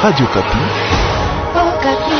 Radio Kapi. Oh, Kapi.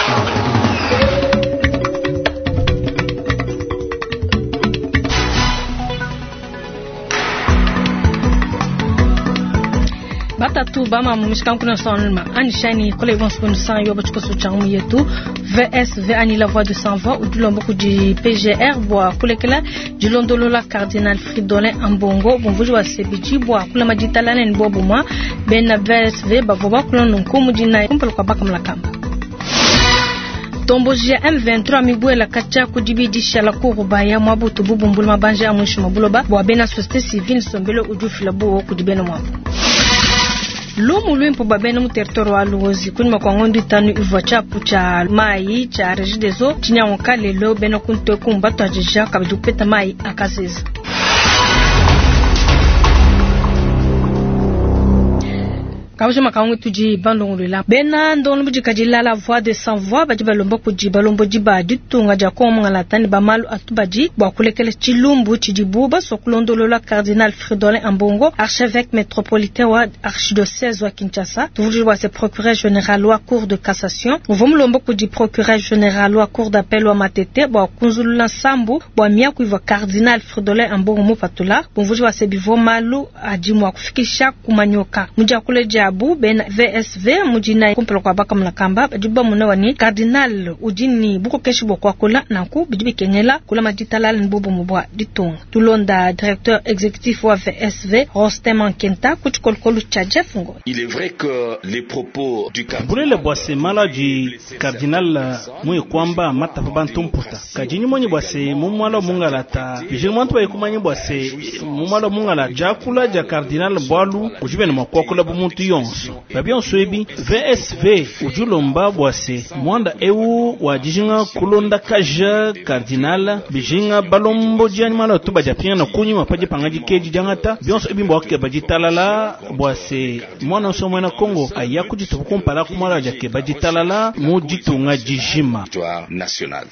Batatu bama mumishkan kuna sonma anishani kole vont sponsor yo bachko so changu yetu VSV ani la voix de sans voix ou dulombo ku di PGR boa kulekela julondolo la cardinal Fridolin Ambongo bonvuji wa CBG boa kula majitalana ni bobo mwa bena VSV bavoba kulono nkumu dina kumpel kwa baka mlakamba Tomboji ya M23 mibuela kacha kudibidisha la kurubaya mwabutu bubumbulu mabanja amwishu mabuloba boa bena société civile sombelo ujufila buo kudibena mwabu Lumu luimpo babena mu territoire wa Luozi kunima kwa ngondi tanu ivocha pucha mai cha rejidezo tinya wonkale lo bena kunto kumbato ajija kabijupeta mai akazeza Kauje makaungu tuji bandongo la bena ndonu buji kajila la voix de sans voix baji balomba kuji balombo jiba ditunga jako mangala tani bamalu atubaji bwa kulekele chilumbu chidibuba sokulondolo la cardinal Fridolin Ambongo archevêque métropolitain wa archidiocèse wa Kinshasa tuvuji wa se procureur général wa cour de cassation uvumlomba kuji procureur général wa cour d'appel wa Matete bwa kunzulula sambu bwa miaku iva cardinal Fridolin Ambongo mupatula tuvuji wa se bivo malu ajimwa kufikisha kumanyoka muja kuleja Abu ben VSV mujina kumpelo kwa baka mlakamba bajuba munawani cardinal ujini buko keshibo kwa kula nanku bijibi kengela kula majitalal nbubu mubwa ditung tulonda directeur exécutif wa VSV Rostem Ankenta kuchikolkolu cha Jefungo. Il est vrai que les propos du cardinal le boise mala du cardinal mwe kwamba matafa bantumputa kajini mwenye boise mumwalo mungalata bijini mwantu bayikumanye boise mumwalo mungala jakula ja cardinal bwalu kujibe na makwakula bumuntu yonso babion soebi VSV ujulomba boise mwanda ewu wajijinga kulonda kaja cardinal bijinga balombo jani mala tuba japinga na kunyi mapaje pangaji keji jangata bion soebi mbwake baji talala boise mwana somo na Kongo ayakuji tukumpala kumala jake baji talala mujitunga jijima national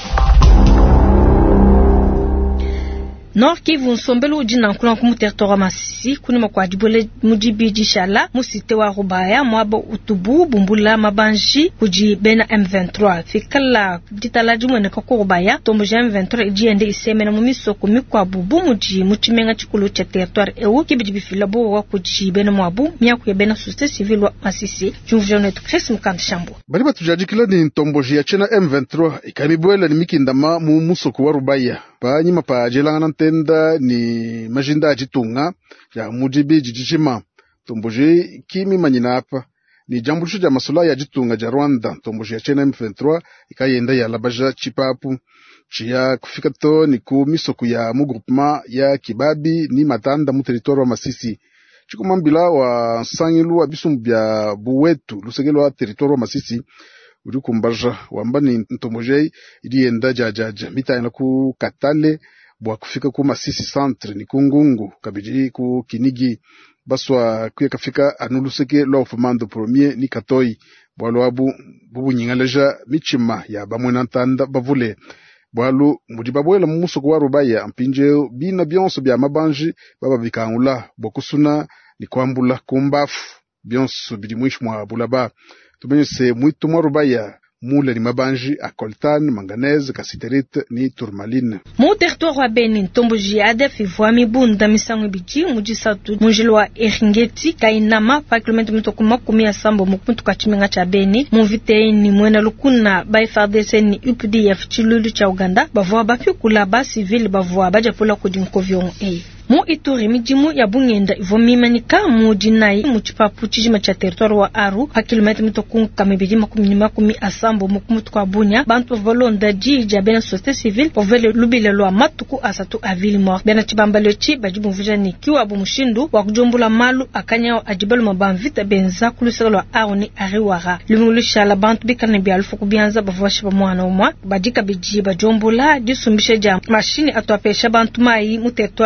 Nord Kivu nsombelo ujina nkula kumu territoire Masisi kunima kwa dibole mujibi jishala musite wa Rubaya mwabo utubu bumbula mabanji kuji bena M23 fikala ditala jumene kwa Rubaya tomboja M23 ijiende isemena mumiso kumikwa bubu muji muchimenga chikulu cha territoire ewu kibijibi filabo wa kuji bena mwabu miaku ya bena société civile wa Masisi jumvjone tukres mukanda shambo bali batujajikila ni tomboji ya chena M23 ikamibwela ni mikindama mu musoko wa Rubaya pa nyima pa jelanga tenda ni majinda ajitunga ya mujibi jijishima tomboje kimi manyina apa ni jambulisho ja masula ya jitunga ja Rwanda tomboje ya chena M23 ikayenda ya labaja chipapu chia kufika to ni ku misoko ya mu groupement ya Kibabi ni Matanda mu territoire wa Masisi chikumambila wa sangilu abisumbya buwetu lusegelo wa territoire wa Masisi uri kumbaja wamba ni ntomojei irienda jajaja mitaina ku Katale bwa kufika ku Masisi centre ni kungungu kabiji ku Kinigi baswa kuya kafika anuluseke lo fomando premier ni Katoi bwalo abu bubu nyingaleja michima ya bamwena ntanda bavule bwalo mudibabwela musoko wa Rubaya ampinje bina byonso bya mabanji baba bikangula bokusuna ni kwambula kumbafu byonso bilimwishmwa bulaba tumenyese muito mwa Rubaya mule ni mabanji a coltan, manganese, cassiterite ni tourmaline. Mu territoire wa Beni tomboji ADF ivwami bunda misango biji mujisatu mujilwa Eringeti kainama pa kilometri mitokuma kumia sambo mukuntu kachimenga cha Beni muvite ni mwena lukuna by FARDC ni UPDF chilulu cha Uganda bavwa bapyo kula ba civil bavwa baja pola kudinkovyon Mu Ituri mijimu ya Bungenda ivomimanyika mu jinai mu chipapu chijima cha territoire wa Aru pa kilometri mitokun kamibiji makumi asambo mukumutu kwa Bunya bantu volonda jija bena société civile povele lubile lwa matuku asatu avili mort bena chibambalo chi bajibu mvujani kiwa abu mushindu wa kujombula malu akanyao ajibalu mabamvita benza kuluselo Aru ni ariwara lumulusha la bantu bikane bialufu kubianza bavwashi pa mwana umwa bajika biji bajombula jisumbishe ja mashini atuapesha bantu mai mu territoire yo kujibu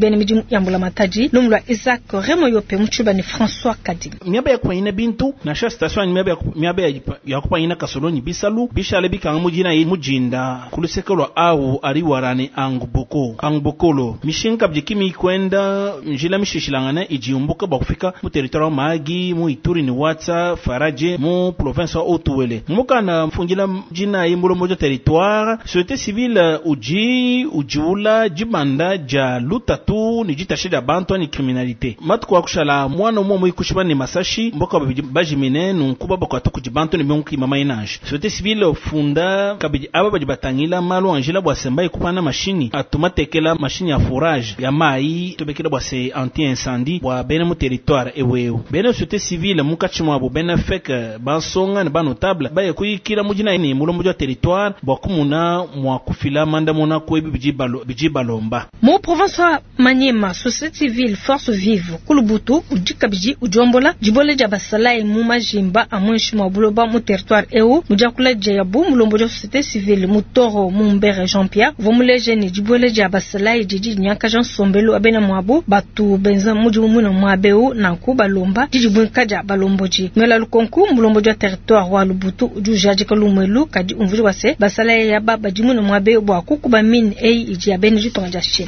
bene miji yambula mataji lumlwa Isaac Remo yope mchuba ni François Kadili miaba ya kwa ina bintu na sha station miaba ya kwa ina kasoloni bisalu bishale bikanga mujina mujinda kulusekelo au ariwarane angubokolo mishinka bjikimi kwenda njila mishishilangana ijiumbuka bakufika mu territoire magi mu Ituri ni Watsa Faraje mu province Otuwele muka na mfunjila jina yimbulo moja territoire société civile ujiula jibanda ja lutatu ni jitashida bantu ni criminalité matuko akushala mwana umo ikushibana ni masashi mboka bajimine nunkuba bakatu kujibantu ni munki mama inage société civile funda kabiji aba bajibatangila malu angela bwasemba ikupana machine atumatekela machine ya forage ya mai tobekela bwase anti incendie bwa bene mu territoire eweu bene société civile mukachimwa bo bene fek bansonga ne banotable baye kuyikira mujina ni mulo mujwa territoire bwa kumuna mwa kufila manda mona ko bijibalomba mu province Maniema société civile force vive kulubutu ujikabiji ujombola jibole jabasalai mu majimba amwenshi mwa buloba mu territoire eu mujakula jayabu mulombo ja société civile mutoro mumbere Jean-Pierre vomuleje ni jibole jabasalai jiji nyaka Jean Sombelo abena mwabu batu benza mujimu muna mwabeu na kuba lomba jijibunka ja balomboji mela lukonku mulombo ja territoire wa lubutu ujujaji kalumelu kadi umvuri wase basalai ya baba jimu na mwabeu bwa kukuba min iji abeni jitonga jashini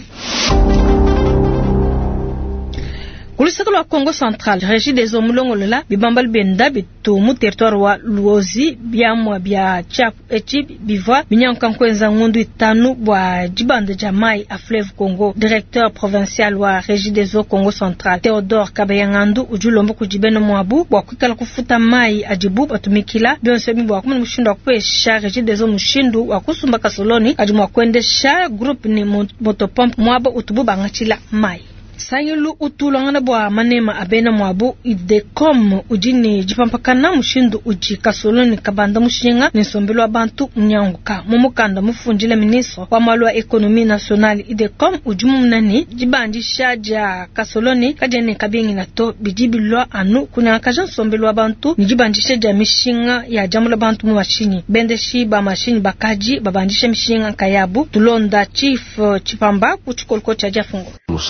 kulisakalo Congo Central régie des omulongolola bibambal benda bitumu territoire wa Luozi byamwa bya chap echi bivwa binyankankwenza ngundu itanu bwa jibanda jamai a fleuve Congo directeur provincial wa régie des eaux Congo Central Theodore Kabayangandu ujulombo kujibeno mwabu bwa kwikala kufuta mai ajibu batumikila byonse bibwa kumwe mushindo kwesha régie des eaux mushindu wa kusumba kasoloni ajumwa kwendesha group ni motopompe mwaba utubu bangachila mai Sayulu utulangana bwa Manema abena mwabu idecom ujini jipampakana mushindu uji kasoloni kabanda mushinga nisombelo abantu mnyanguka mumukanda mufunjile ministre wa malwa ekonomi nationale idecom ujumumnani jibandisha ja kasoloni kajene kabingi nato bijibilwa anu kuna kajan sombelo abantu nijibandisha ja mishinga ya jamula bantu mu mashini bendeshi ba mashini bakaji babandisha mishinga kayabu tulonda chief chipamba kuchukolko cha jafungo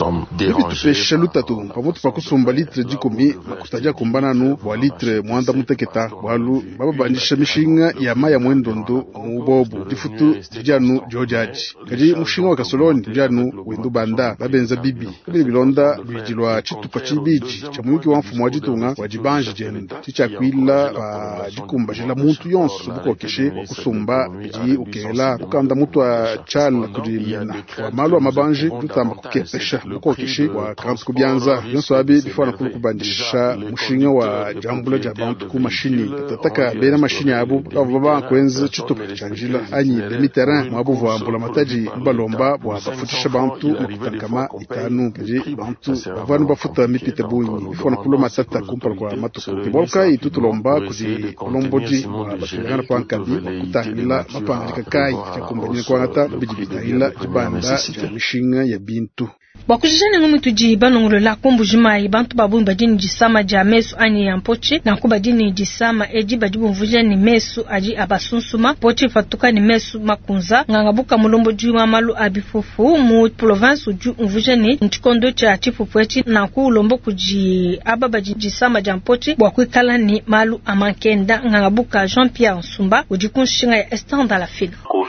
tupesha lutatu pamoja pakusumba litre jikomi makutaja kumbananu wa litre mwanda muteketa walu baba bandisha mishinga ya maya mwendondo mubobu difutu janu jojaji kaji mushinga wa kasoloni janu wendo banda babenza bibi kabili bilonda bijilwa chitupa chibiji cha muyuki wa mfumu wajitunga wajibanje jenda chichakwila pa jikumba jela muntu yonsu bukokeshe kusumba biji ukela ukanda mutu wa chala kudimina wa malu wa mabanje tutamba kukepesha bukokeshe wa kansu kubyanza yonso abi bifana kubandisha mushinga wa jambula jabantu ku mashini tataka bena mashini abo baba kwenza chitupa chanjila anyi demi terrain mwabo vambula mataji balomba bwa bafutisha bantu mukutankama itanu kaje bantu bavanu bafuta mipite bunyi bifana kulo matata kumpala kwa matuko bolka itutulomba kuzi lomboji wa batungana pankadi kutahila mapanga kai chakumbanyina kwa ngata bijibitahila jibanda mishinga ya bintu bakujijane ngumutu jibano ngulola kumbujima ibantu babumba dini jisama ja mesu ani yampochi na kuba dini jisama eji bajibu mvuje ni mesu aji abasunsuma pochi fatuka ni mesu makunza ngangabuka mulombo juma malu abifufu mu province uju mvuje ni nchikondo cha chifufu echi na ku ulombo kuji ababa jisama ja mpochi bwakwikala ni malu amankenda ngangabuka Jean-Pierre Nsumba ujikunshinga ya Estan dans la file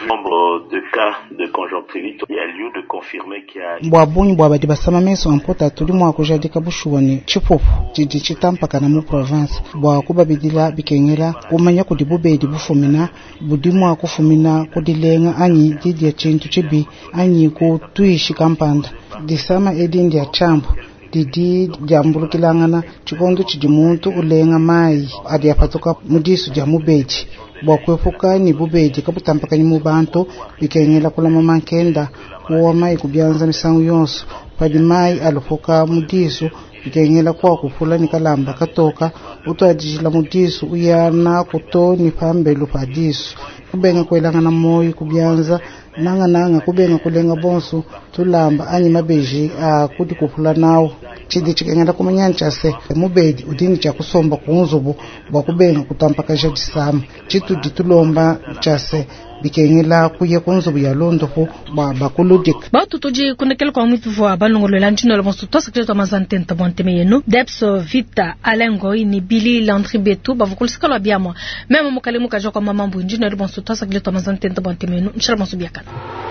de cas de conjonctivite, il y a lieu de confirmer qu'il y a bwabunyi bwabadi basama meso ampota tulimwa kujadika bushuwani chipofu jiji chitampaka na mu province bwa kubabidila bikengela umanya kudibubedi bufumina budimwa kufumina kudilenga anyi jiji ya chintu chibi anyi kutuishi kampanda disama edindi ya chambu didi jambulukilangana chikondo chijimuntu ulenga mai adi apatoka mudisu jamubeji bwakwefuka ni bubeji kabutampakanye mu bantu bikengela kula mamankenda kuwa mai kubyanza misangu yonso padi mai alufuka mudisu bikengela kwa kufula ni kalamba katoka utwadijila mudisu uyana kutoni pambelu padisu kubenga kwelangana moyi kubyanza nanga kubenga kulenga bonso tulamba anyi mabeji kuti kuphula nawo chidi chikengela kumanyancha se mubedi udini cha kusomba kunzubu bwa kubenga kutampaka jadisama chitu ditulomba chase bikengela kuye kunzubu ya londo ko bakuludik batu toji kunekela kwa mwitu vwa balongolo la ntino la bonso to secreto mazantenta bonteme yenu depso vita alengo ini bili landri betu bavukulisika lo biamwa memo mukalimu kajo kwa mamambu njino la bonso to secreto mazantenta bonteme yenu nshira bonso biakana